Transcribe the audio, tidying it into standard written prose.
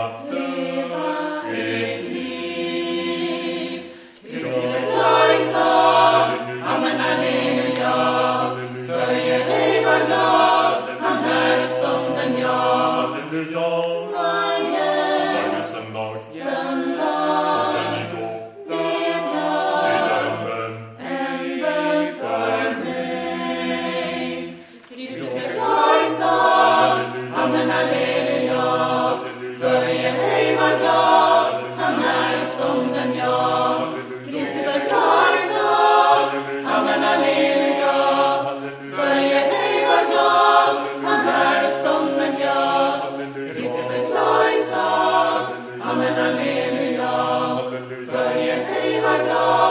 levat sitt liv. Kristi förklaringsdag, amen, halleluja. Sörjer ej, var glad, han är uppstånden, ja. Halleluja. Varje söndag så ska ni gå bedja en bön för mig. Kristi förklaringsdag, amen, halleluja. Sörjer ej, var glad, han är uppstånden, ja. Kristi förklaringsdag, amen, halleluja. Sörjer ej, var glad, han är uppstånden, ja. Kristi förklaringsdag, amen, halleluja. Sörjer ej, var glad.